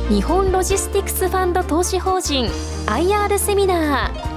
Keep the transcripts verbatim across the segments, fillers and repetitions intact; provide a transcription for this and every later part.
日本ロジスティクスファンド投資法人 アイアール セミナー。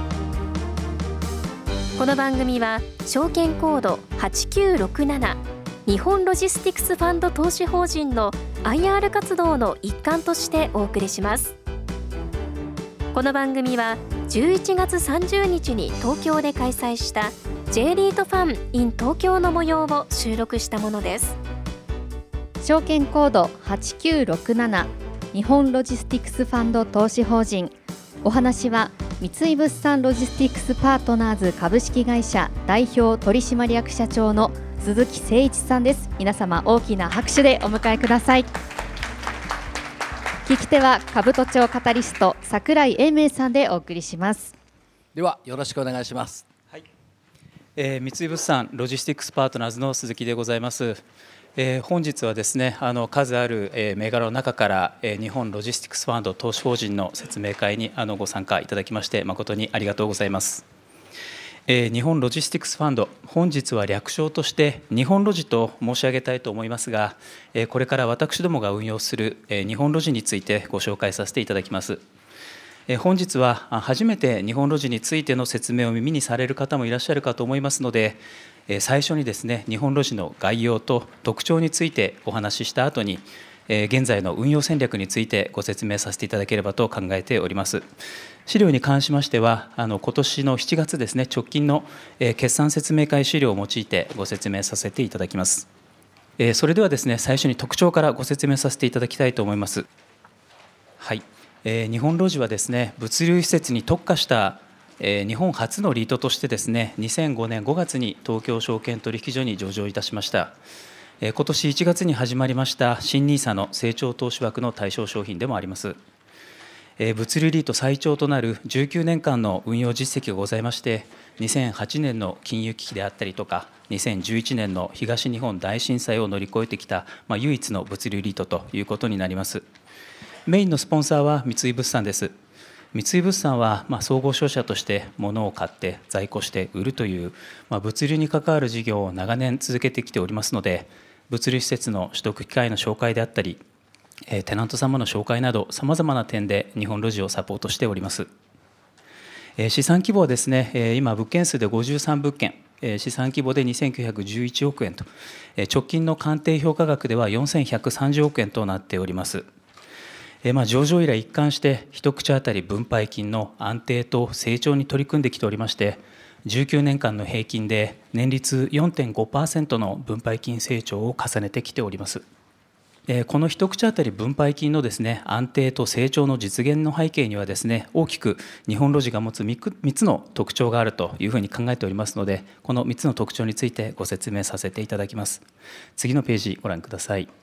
この番組は証券コードはちきゅうろくなな日本ロジスティクスファンド投資法人の アイアール 活動の一環としてお送りします。この番組はじゅういちがつさんじゅうにちに東京で開催した J リートファン in 東京の模様を収録したものです。 証券コードはちきゅうろくなな日本ロジスティクスファンド投資法人。お話は三井物産ロジスティクスパートナーズ株式会社代表取締役社長の鈴木誠一さんです。皆様大きな拍手でお迎えください。聞き手は株都庁カタリスト櫻井英明さんでお送りします。 ではよろしくお願いします。 はい、えー、三井物産ロジスティクスパートナーズの鈴木でございます。えー、本日はですね、あの数ある、えー、銘柄の中から、えー、日本ロジスティクスファンド投資法人の説明会にあのご参加いただきまして誠にありがとうございます。えー、日本ロジスティクスファンド、本日は略称として日本ロジと申し上げたいと思いますが、えー、これから私どもが運用する、えー、日本ロジについてご紹介させていただきます。えー、本日は初めて日本ロジについての説明を耳にされる方もいらっしゃるかと思いますので、最初にですね、日本ロジの概要と特徴についてお話しした後に、現在の運用戦略についてご説明させていただければと考えております。資料に関しましては、あの今年のしちがつですね、直近の決算説明会資料を用いてご説明させていただきます。それではですね、最初に特徴からご説明させていただきたいと思います。はい、日本ロジはですね、物流施設に特化した日本初のリートとしてですね、にせんごねんごがつに東京証券取引所に上場いたしました。今年いちがつに始まりました新ニーサの成長投資枠の対象商品でもあります。物流リート最長となるじゅうきゅうねんかんの運用実績がございまして、にせんはちねんの金融危機であったりとか、にせんじゅういちねんの東日本大震災を乗り越えてきた、まあ、唯一の物流リートということになります。メインのスポンサーは三井物産です。三井物産はまあ総合商社として物を買って在庫して売るという、まあ、物流に関わる事業を長年続けてきておりますので、物流施設の取得機会の紹介であったり、テナント様の紹介などさまざまな点で日本ロジをサポートしております。資産規模はですね、今物件数でごじゅうさんぶっけん、資産規模でにせんきゅうひゃくじゅういちおくえんと、直近の鑑定評価額ではよんせんひゃくさんじゅうおくえんとなっております。まあ上場以来一貫して一口当たり分配金の安定と成長に取り組んできておりまして、じゅうきゅうねんかんの平均で年率 よんてんごパーセント の分配金成長を重ねてきております。この一口当たり分配金のですね、安定と成長の実現の背景にはですね、大きく日本ロジが持つみっつの特徴があるというふうに考えておりますので、このみっつの特徴についてご説明させていただきます。次のページご覧ください。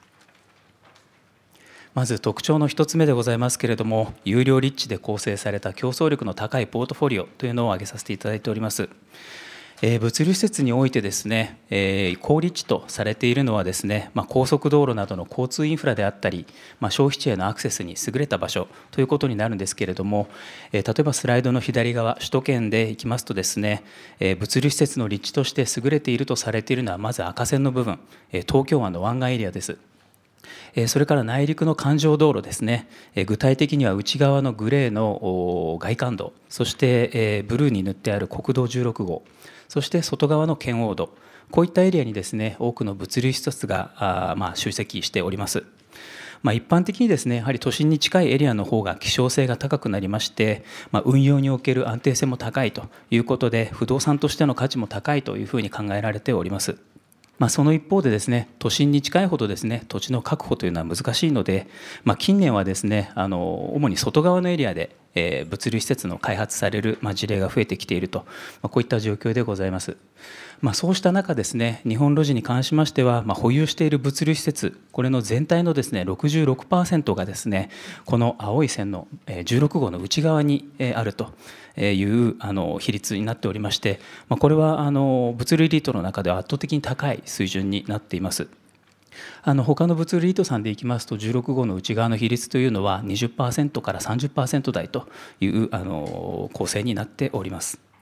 まず特徴の一つ目でございますけれども、有料立地で構成された競争力の高いポートフォリオというのを挙げさせていただいております。えー、物流施設においてですね、えー、高立地とされているのはですね、まあ、高速道路などの交通インフラであったり、まあ、消費地へのアクセスに優れた場所ということになるんですけれども、えー、例えばスライドの左側、首都圏でいきますとですね、えー、物流施設の立地として優れているとされているのはまず赤線の部分、えー、東京湾の湾岸エリアです。それから内陸の環状道路ですね、具体的には内側のグレーの外環道、そしてブルーに塗ってある国道じゅうろくごう、そして外側の圏央道、こういったエリアにですね、多くの物流施設がまあ集積しております。まあ、一般的にですね、やはり都心に近いエリアの方が希少性が高くなりまして、まあ、運用における安定性も高いということで、不動産としての価値も高いというふうに考えられております。まあ、その一方でですね、都心に近いほどですね、土地の確保というのは難しいので、まあ、近年はですね、あの主に外側のエリアで、えー、物流施設の開発される、まあ、事例が増えてきていると、まあ、こういった状況でございます。まあ、そうした中ですね、日本ロジに関しましては、まあ、保有している物流施設、これの全体のですね ろくじゅうろくパーセント がですね、この青い線のじゅうろくごうの内側にあるというあの比率になっておりまして、まあ、これはあの物流リートの中では圧倒的に高い水準になっています。あの他の物流リートさんでいきますと、じゅうろくごうの内側の比率というのは にじゅっパーセント から さんじゅっパーセント 台というあの構成になっております。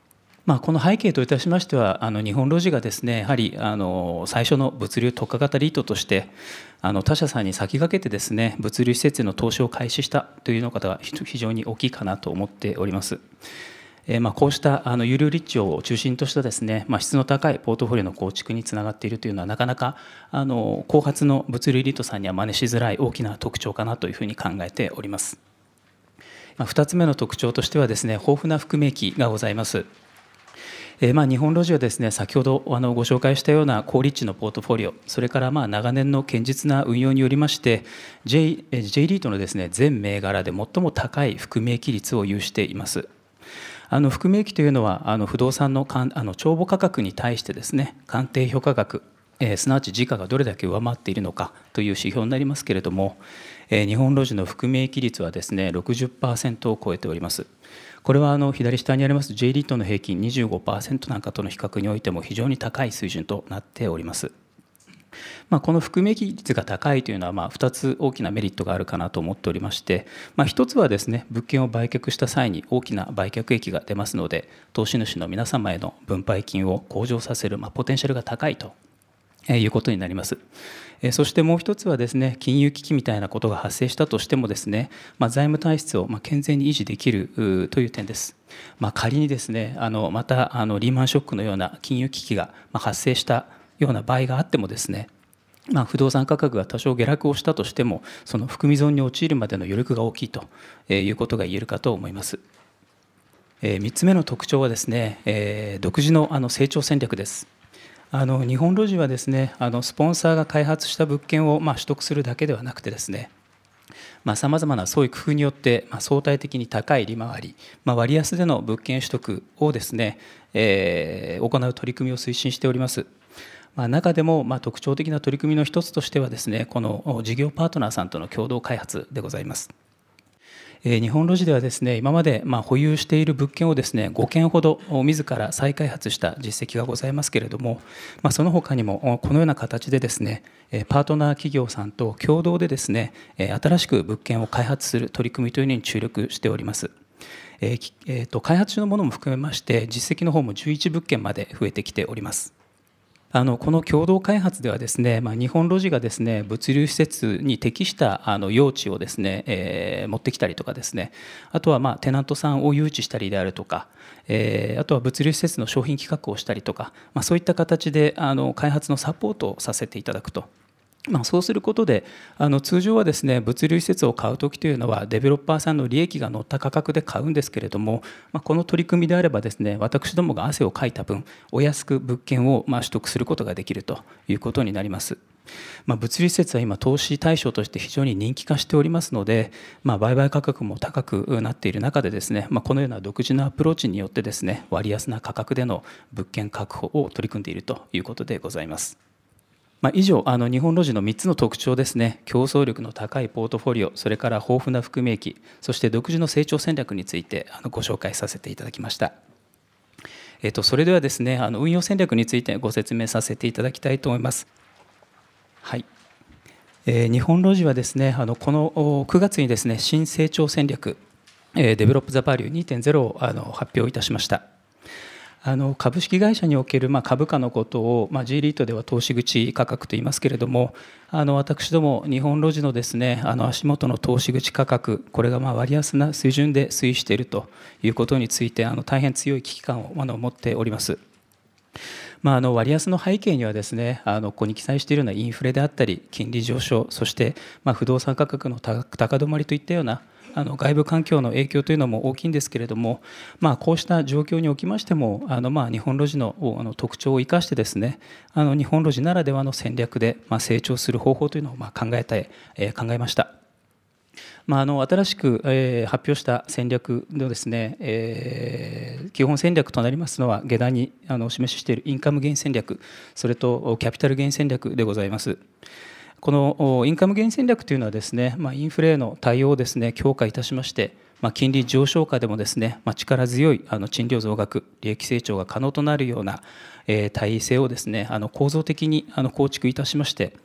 まあ、この背景といたしましては、あの日本ロジがですね、やはりあの最初の物流特化型リートとして、あの他社さんに先駆けてですね、物流施設への投資を開始したというのが非常に大きいかなと思っております。えー、まあこうしたあの有料立地を中心としたですね、まあ、質の高いポートフォリオの構築につながっているというのは、なかなかあの後発の物流リートさんには真似しづらい大きな特徴かなというふうに考えております。まあ、ふたつめの特徴としてはですね、豊富な含み益がございます。えー、まあ日本ロジはですね、先ほどあのご紹介したような高立地のポートフォリオ、それからまあ長年の堅実な運用によりまして J, J リートのですね、全銘柄で最も高い含み益率を有しています。あの含み益というのは、あの不動産のかんあの帳簿価格に対してですね、鑑定評価額、えー、すなわち時価がどれだけ上回っているのかという指標になりますけれども、えー、日本ロジの含み益率はですね ろくじゅっパーセント を超えております。これはあの左下にあります J リートの平均 にじゅうごパーセント なんかとの比較においても非常に高い水準となっております。まあ、この含み益率が高いというのはまあふたつ大きなメリットがあるかなと思っておりまして、まあ、ひとつはですね、物件を売却した際に大きな売却益が出ますので、投資主の皆様への分配金を向上させるまあポテンシャルが高いということになります。そしてもう一つはですね、金融危機みたいなことが発生したとしてもですね、まあ、財務体質をまあ健全に維持できるという点です。まあ、仮にですね、あのまたあのリーマンショックのような金融危機が発生したような場合があってもですね、まあ、不動産価格が多少下落をしたとしても、その含み損に陥るまでの余力が大きいということが言えるかと思います。みっつめの特徴はですね、独自のあの成長戦略です。あの日本ロジはですね、あのスポンサーが開発した物件をまあ取得するだけではなくてですね、さまざ、まな創意工夫によってまあ相対的に高い利回り、まあ、割安での物件取得をですね、えー、行う取り組みを推進しております。まあ、中でもまあ特徴的な取り組みの一つとしてはですね、この事業パートナーさんとの共同開発でございます。日本ロジではですね、今までまあ保有している物件をですね、ごけんほど自ら再開発した実績がございますけれども、まあ、その他にもこのような形でですね、パートナー企業さんと共同でですね、新しく物件を開発する取り組みというのに注力しております。えーえー、と開発中のものも含めまして、実績の方もじゅういちぶっけんまで増えてきております。あのこの共同開発ではですね、まあ、日本ロジがですね、物流施設に適したあの用地をですね、えー、持ってきたりとかですね、あとはまあテナントさんを誘致したりであるとか、えー、あとは物流施設の商品企画をしたりとか、まあ、そういった形であの開発のサポートをさせていただくと。まあ、そうすることで、あの通常はですね、物流施設を買うときというのはデベロッパーさんの利益が乗った価格で買うんですけれども、まあ、この取り組みであればですね、私どもが汗をかいた分お安く物件をまあ取得することができるということになります。まあ、物流施設は今投資対象として非常に人気化しておりますので、まあ、売買価格も高くなっている中でですね、まあ、このような独自のアプローチによってですね、割安な価格での物件確保を取り組んでいるということでございます。まあ、以上、あの日本ロジのみっつの特徴ですね、競争力の高いポートフォリオ、それから豊富な含み益、そして独自の成長戦略についてあのご紹介させていただきました。えっと、それではですね、あの運用戦略についてご説明させていただきたいと思います。はい。えー、日本ロジはですね、あのこのくがつにですね、新成長戦略、えー、デベロップ・ザ・バリュー にてんゼロ をあの発表いたしました。あの株式会社におけるまあ株価のことを、まあ、J リートでは投資口価格と言いますけれども、あの私ども日本ロジのですね、あの足元の投資口価格、これがまあ割安な水準で推移しているということについて、あの大変強い危機感をあの持っております。まあ、あの割安の背景にはですね、あのここに記載しているようなインフレであったり、金利上昇、そしてまあ不動産価格の高止まりといったようなあの外部環境の影響というのも大きいんですけれども、まあ、こうした状況におきましても、あのまあ日本ロジのあの特徴を生かしてですね、あの日本ロジならではの戦略でまあ成長する方法というのをまあ考えて、えー、考えました。まあ、あの新しく、えー、発表した戦略のですね、えー、基本戦略となりますのは、下段にあのお示ししているインカムゲイン戦略、それとキャピタルゲイン戦略でございます。このインカムゲイン戦略というのはですね、まあ、インフレへの対応をですね強化いたしまして、まあ、金利上昇下でもですね、まあ、力強いあの賃料増額、利益成長が可能となるような、えー、体制をですね、あの構造的にあの構築いたしまして、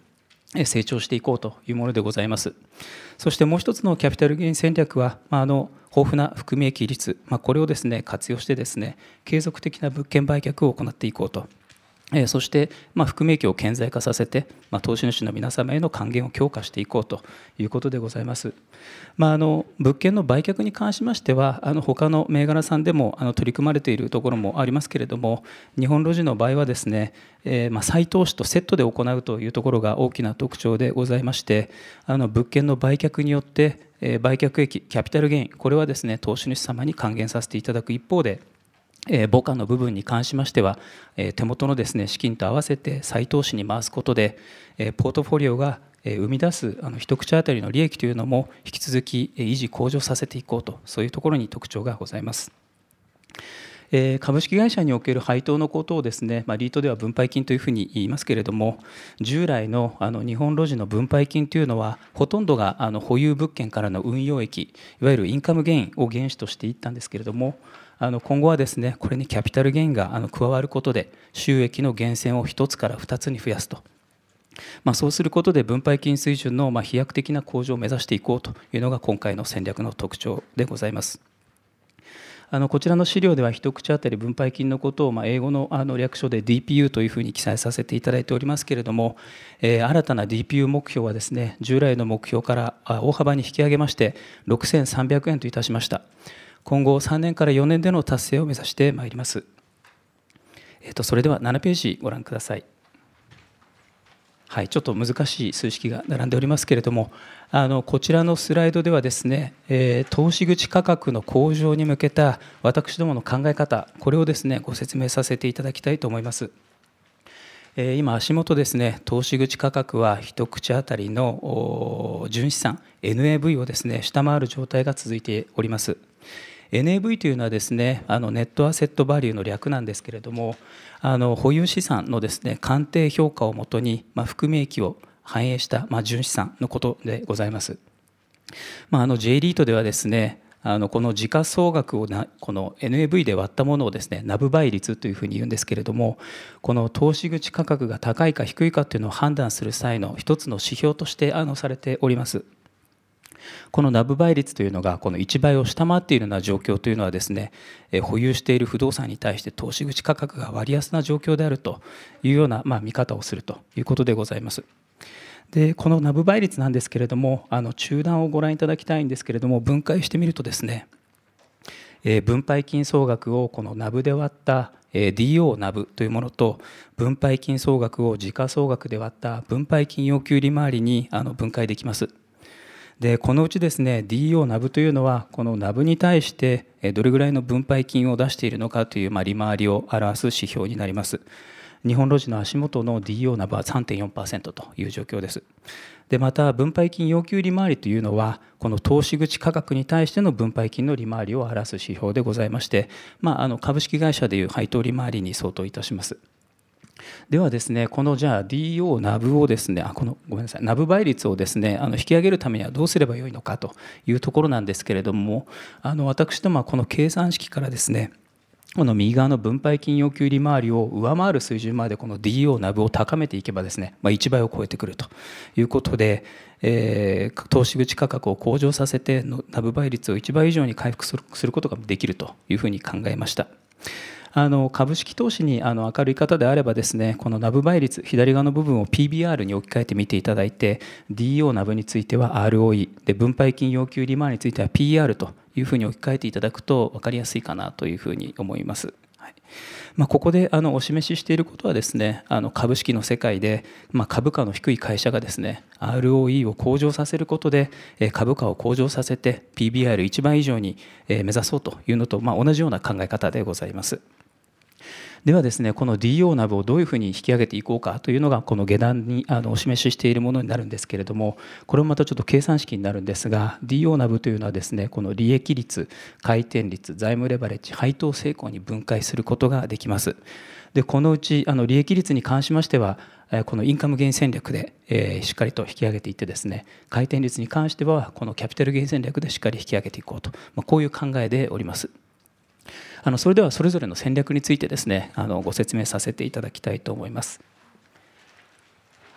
成長していこうというものでございます。そしてもう一つのキャピタルゲイン戦略は、まあ、あの豊富な含み益率、まあ、これをですね活用してですね継続的な物件売却を行っていこうと。えー、そして、まあ、含み益を顕在化させて、まあ、投資主の皆様への還元を強化していこうということでございます。まあ、あの物件の売却に関しましては、あの他の銘柄さんでもあの取り組まれているところもありますけれども、日本ロジの場合はですね、えー、まあ再投資とセットで行うというところが大きな特徴でございまして、あの物件の売却によってえー売却益、キャピタルゲイン、これはですね投資主様に還元させていただく一方で、えー、母価の部分に関しましては、えー、手元のですね資金と合わせて再投資に回すことで、えー、ポートフォリオがえー生み出すあの一口当たりの利益というのも引き続きえー維持向上させていこうと、そういうところに特徴がございます。えー株式会社における配当のことをですね、まあ、リートでは分配金というふうに言いますけれども、従来のあの日本ロジの分配金というのはほとんどがあの保有物件からの運用益、いわゆるインカムゲインを原資としていったんですけれども、あの今後はですねこれにキャピタルゲインがあの加わることで収益の源泉をひとつからふたつに増やすと。まあ、そうすることで分配金水準のまあ飛躍的な向上を目指していこうというのが今回の戦略の特徴でございます。あのこちらの資料では一口当たり分配金のことをまあ英語のあの略称で ディーピーユー というふうに記載させていただいておりますけれども、えー新たな ディーピーユー 目標はですね従来の目標からあ大幅に引き上げましてろくせんさんびゃくえんといたしました。今後さんねんからよねんでの達成を目指してまいります。えーとそれではななページご覧ください。はい、ちょっと難しい数式が並んでおりますけれども、あのこちらのスライドではですね、えー投資口価格の向上に向けた私どもの考え方、これをですねご説明させていただきたいと思います。えー今足元ですね、投資口価格は一口当たりのお純資産 エヌエーブイ をですね下回る状態が続いております。エヌエーブイ というのはですね、あのネットアセットバリューの略なんですけれども、あの保有資産のですね鑑定評価をもとに、まあ、含み益を反映した、まあ、純資産のことでございます。まあ、あの J リートではですね、あのこの時価総額をなこの エヌエーブイ で割ったものをですねナブ倍率というふうに言うんですけれども、この投資口価格が高いか低いかというのを判断する際の一つの指標としてあのされております。このナブ倍率というのがこのいちばいを下回っているような状況というのはですね、え保有している不動産に対して投資口価格が割安な状況であるというような、まあ、見方をするということでございます。でこのナブ倍率なんですけれども、あの中段をご覧いただきたいんですけれども、分解してみるとですね、えー分配金総額をこのナブで割ったえー ディーオー ナブというものと、分配金総額を時価総額で割った分配金要求利回りにあの分解できます。でこのうちですね ディーオー ナブというのはこのナブに対してどれぐらいの分配金を出しているのかという、まあ、利回りを表す指標になります。日本ロジの足元の ディーオー ナブは さんてんよんパーセント という状況です。でまた分配金要求利回りというのはこの投資口価格に対しての分配金の利回りを表す指標でございまして、まあ、あの株式会社でいう配当利回りに相当いたします。ではですね、このじゃあ ディーオー ナブをですね、あこのごめんなさい、ナブ倍率をですね、あの引き上げるためにはどうすればよいのかというところなんですけれども、あの私どもはこの計算式からですね、この右側の分配金要求利回りを上回る水準までこの ディーオー ナブを高めていけばですね、まあ、いちばいを超えてくるということで、えー、投資口価格を向上させてのナブ倍率をいちばい以上に回復する、することができるというふうに考えました。あの株式投資にあの明るい方であればですね、このナブ倍率左側の部分を ピービーアール に置き換えてみていただいて、 ディーオー ナブについては アールオーイー で分配金要求利回りについては ピーイーアール というふうに置き換えていただくと分かりやすいかなというふうに思います。はい、まあ、ここであのお示ししていることはですね、あの株式の世界で、まあ、株価の低い会社がですね アールオーイー を向上させることで株価を向上させて ピービーアールいち 倍以上に目指そうというのと、まあ、同じような考え方でございます。ではですね、この ディーオー ナブをどういうふうに引き上げていこうかというのがこの下段にあのお示ししているものになるんですけれども、これもまたちょっと計算式になるんですが、 ディーオー ナブというのはですね、この利益率、回転率、財務レバレッジ、配当成功に分解することができます。でこのうちあの利益率に関しましてはこのインカムゲイン戦略で、えー、しっかりと引き上げていってですね、回転率に関してはこのキャピタルゲイン戦略でしっかり引き上げていこうと、まあ、こういう考えでおります。あのそれではそれぞれの戦略についてですね、あのご説明させていただきたいと思います。はい、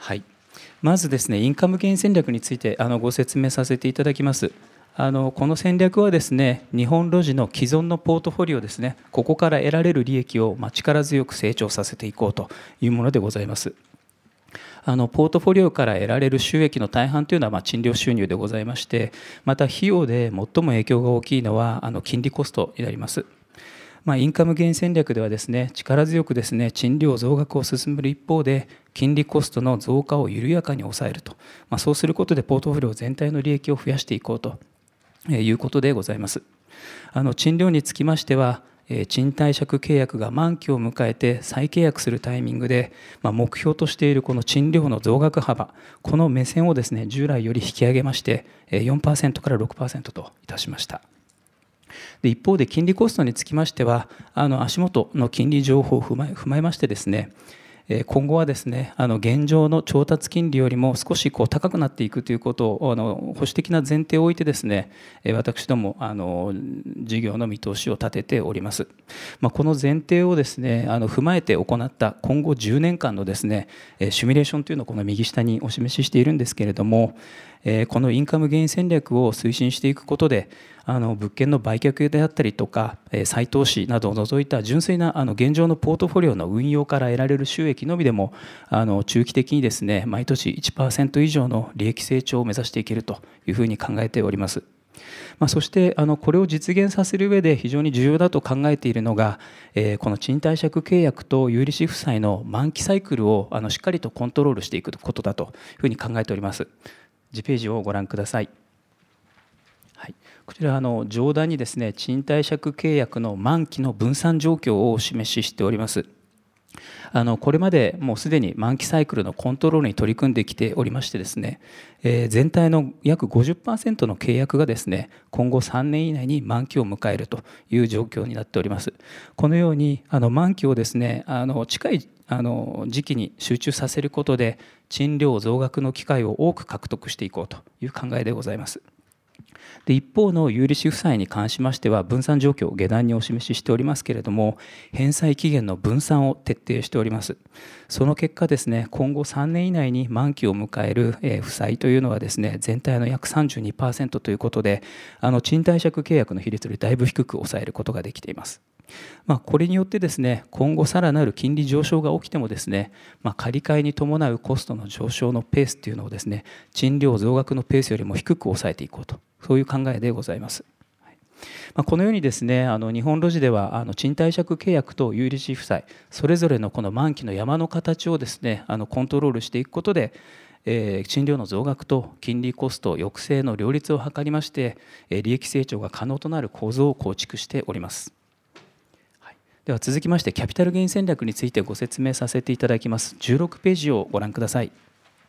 まずですね、インカムゲイン戦略についてあのご説明させていただきます。あのこの戦略はですね、日本ロジの既存のポートフォリオですね、ここから得られる利益をまあ力強く成長させていこうというものでございます。あのポートフォリオから得られる収益の大半というのはまあ賃料収入でございまして、また費用で最も影響が大きいのはあの金利コストになります。まあ、インカムゲイン戦略ではですね、力強くですね、賃料増額を進める一方で、金利コストの増加を緩やかに抑えると、まあ、そうすることでポートフォリオ全体の利益を増やしていこうということでございます。あの賃料につきましては、賃貸借契約が満期を迎えて再契約するタイミングで、まあ、目標としているこの賃料の増額幅、この目線をですね、従来より引き上げまして、よんパーセント から ろくパーセント といたしました。で一方で金利コストにつきましては、あの足元の金利情報を踏まえ、踏まえましてですね、今後はですね、あの現状の調達金利よりも少しこう高くなっていくということをあの保守的な前提を置いてですね、私どもあの事業の見通しを立てております。まあ、この前提をですね、あの踏まえて行った今後じゅうねんかんのですね、シミュレーションというのをこの右下にお示ししているんですけれども、このインカムゲイン戦略を推進していくことで、あの物件の売却であったりとか再投資などを除いた純粋なあの現状のポートフォリオの運用から得られる収益のみでも、あの中期的にですね、毎年 いちパーセント 以上の利益成長を目指していけるというふうに考えております。まあ、そしてあのこれを実現させる上で非常に重要だと考えているのが、えー、この賃貸借契約と有利子負債の満期サイクルをあのしっかりとコントロールしていくことだというふうに考えております。次ページをご覧ください。はい、こちらはあの上段にですね、賃貸借契約の満期の分散状況をお示ししております。あのこれまでもうすでに満期サイクルのコントロールに取り組んできておりましてですね、えー、全体の約 ごじゅっパーセント の契約がですね、今後さんねん以内に満期を迎えるという状況になっております。このようにあの満期をですね、あの近いあの時期に集中させることで賃料増額の機会を多く獲得していこうという考えでございます。で一方の有利子負債に関しましては分散状況を下段にお示ししておりますけれども、返済期限の分散を徹底しております。その結果ですね、今後さんねん以内に満期を迎える負債というのはですね、全体の約 さんじゅうにパーセント ということで、あの賃貸借契約の比率よりだいぶ低く抑えることができています。まあ、これによってですね、今後さらなる金利上昇が起きてもですね、まあ、借り換えに伴うコストの上昇のペースというのをですね、賃料増額のペースよりも低く抑えていこうと、そういう考えでございます。まあ、このようにですね、あの日本ロジではあの賃貸借契約と有利子負債それぞれのこの満期の山の形をですね、あのコントロールしていくことで、えー、賃料の増額と金利コスト抑制の両立を図りまして、えー、利益成長が可能となる構造を構築しております。では続きましてキャピタルゲイン戦略についてご説明させていただきます。じゅうろくページをご覧ください。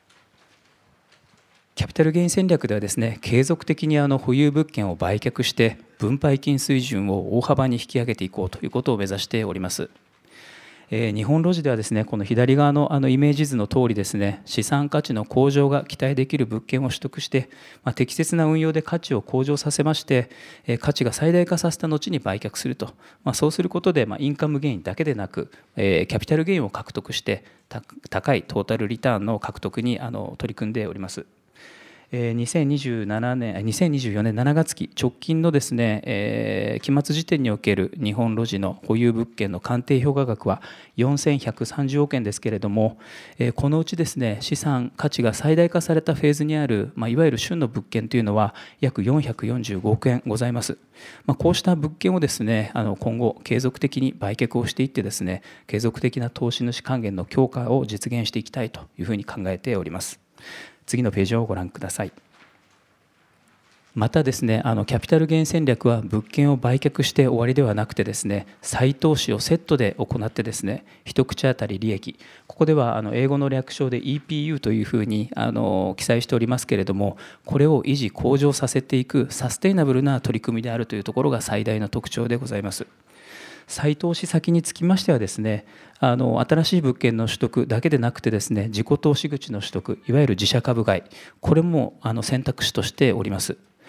キャピタルゲイン戦略ではですね、継続的にあの保有物件を売却して分配金水準を大幅に引き上げていこうということを目指しております。えー、日本ロジではですね、この左側のあのイメージ図の通りですね、資産価値の向上が期待できる物件を取得して、まあ、適切な運用で価値を向上させまして、えー、価値が最大化させた後に売却すると、まあ、そうすることで、まあ、インカムゲインだけでなく、えー、キャピタルゲインを獲得して高いトータルリターンの獲得にあの取り組んでおります。にせんにじゅうななねん、にせんにじゅうよねんしちがつ期直近のですね、えー、期末時点における日本ロジの保有物件の鑑定評価額はよんせんひゃくさんじゅうおくえんですけれども、えー、このうちですね、資産価値が最大化されたフェーズにある、まあ、いわゆる旬の物件というのは約よんひゃくよんじゅうごおくえんございます。まあ、こうした物件をですね、あの今後継続的に売却をしていってですね、継続的な投資主還元の強化を実現していきたいというふうに考えております。次のページをご覧ください。またですね、あのキャピタルゲイン戦略は物件を売却して終わりではなくてですね、再投資をセットで行ってですね、一口当たり利益、ここではあの英語の略称で イーピーユー というふうにあの記載しておりますけれども、これを維持向上させていくサステイナブルな取り組みであるというところが最大の特徴でございます。再投資先につきましてはですね、あの新しい物件の取得だけでなくてですね、自己投資口の取得、いわゆる自社株買い、これもあの選択肢としております。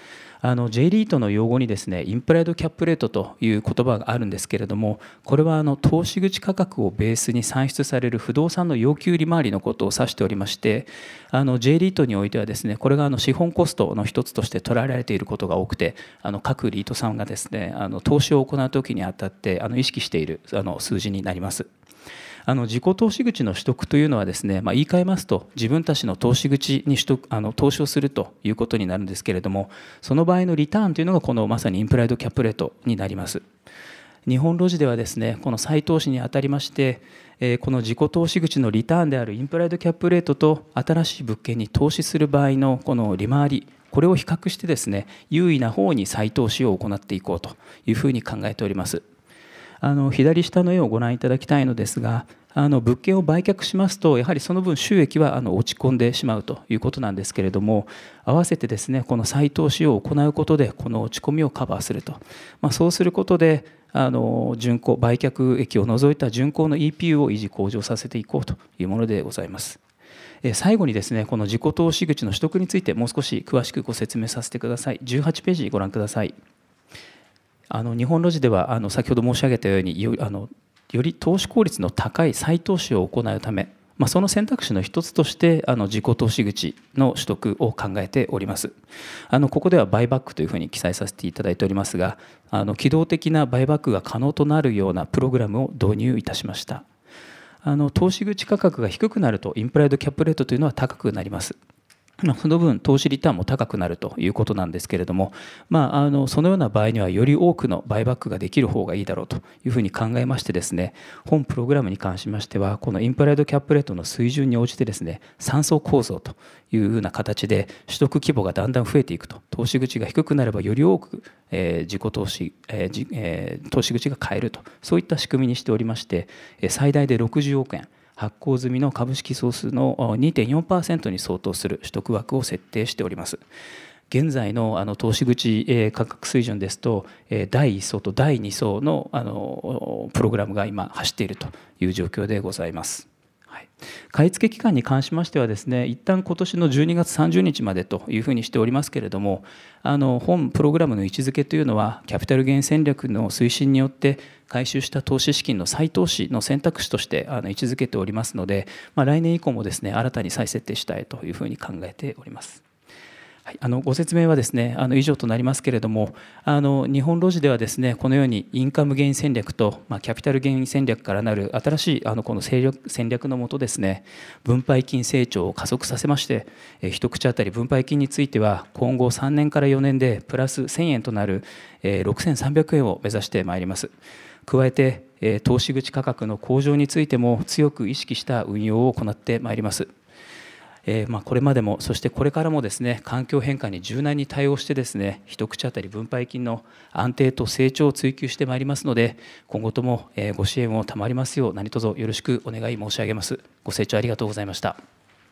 あの J リートの用語にですねインプライドキャップレートという言葉があるんですけれども、これはあの投資口価格をベースに算出される不動産の要求利回りのことを指しておりまして、あの J リートにおいてはですねこれがあの資本コストの一つとして捉えられていることが多くて、あの各リートさんがですねあの投資を行うときにあたってあの意識しているあの数字になります。あの自己投資口の取得というのはですね、まあ、言い換えますと自分たちの投資口に取得あの投資をするということになるんですけれども、その場合のリターンというのがこのまさにインプライドキャップレートになります。日本ロジではですねこの再投資にあたりまして、えー、この自己投資口のリターンであるインプライドキャップレートと新しい物件に投資する場合のこの利回り、これを比較してですね優位な方に再投資を行っていこうというふうに考えております。あの左下の絵をご覧いただきたいのですが、あの物件を売却しますとやはりその分収益はあの落ち込んでしまうということなんですけれども、合わせてですねこの再投資を行うことでこの落ち込みをカバーすると、まあ、そうすることであの純効売却益を除いた純効の イーピーユー を維持向上させていこうというものでございます。最後にですねこの自己投資口の取得についてもう少し詳しくご説明させてください。じゅうはちページご覧ください。あの日本ロジではあの先ほど申し上げたようによあのより投資効率の高い再投資を行うため、まあ、その選択肢の一つとしてあの自己投資口の取得を考えております。あのここではバイバックというふうに記載させていただいておりますが、あの機動的なバイバックが可能となるようなプログラムを導入いたしました。あの投資口価格が低くなるとインプライドキャップレートというのは高くなります。その分投資リターンも高くなるということなんですけれども、まあ、あのそのような場合にはより多くのバイバックができる方がいいだろうというふうに考えましてですね、本プログラムに関しましてはこのインプライドキャップレートの水準に応じてですねさん層構造というふうな形で取得規模がだんだん増えていくと、投資口が低くなればより多く、えー、自己投資、えーえー、投資口が買えると、そういった仕組みにしておりまして、最大でろくじゅうおくえん発行済みの株式総数の にてんよんパーセント に相当する取得枠を設定しております。現在のあの投資口価格水準ですとだいいっ層とだいに層のあのプログラムが今走っているという状況でございます。買い付け期間に関しましてはですね、一旦今年のじゅうにがつさんじゅうにちまでというふうにしておりますけれども、あの本プログラムの位置づけというのはキャピタルゲイン戦略の推進によって回収した投資資金の再投資の選択肢としてあの位置づけておりますので、まあ、来年以降もですね新たに再設定したいというふうに考えております。はい、あのご説明はですねあの以上となりますけれども、あの日本ロジではですねこのようにインカムゲイン戦略と、まあ、キャピタルゲイン戦略からなる新しいあのこの戦略、戦略のもとですね分配金成長を加速させまして、え一口当たり分配金については今後さんねんからよねんでプラスせんえんとなる、えー、ろくせんさんびゃくえんを目指してまいります。加えて、えー、投資口価格の向上についても強く意識した運用を行ってまいります。えーまあ、これまでもそしてこれからもですね環境変化に柔軟に対応してですね一口当たり分配金の安定と成長を追求してまいりますので、今後ともえご支援を賜りますよう何卒よろしくお願い申し上げます。ご清聴ありがとうございました。 あ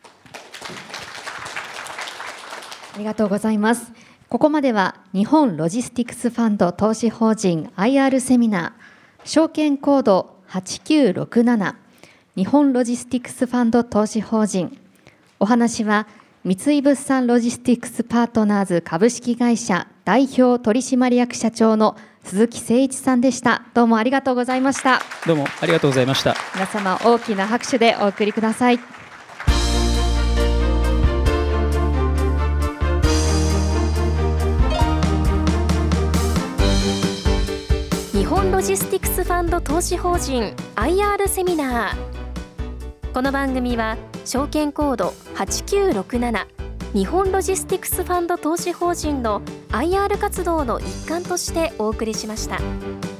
りがとうございます。ここまでは日本ロジスティクスファンド投資法人 アイアール セミナー証券コードはちきゅうろくなな日本ロジスティクスファンド投資法人、お話は三井物産ロジスティクスパートナーズ株式会社代表取締役社長の鈴木誠一さんでした。どうもありがとうございました。 どうもありがとうございました。 皆様大きな拍手でお送りください。 日本ロジスティクスファンド投資法人 アイアール セミナー。この番組は証券コードはちきゅうろくなな日本ロジスティクスファンド投資法人の アイアール 活動の一環としてお送りしました。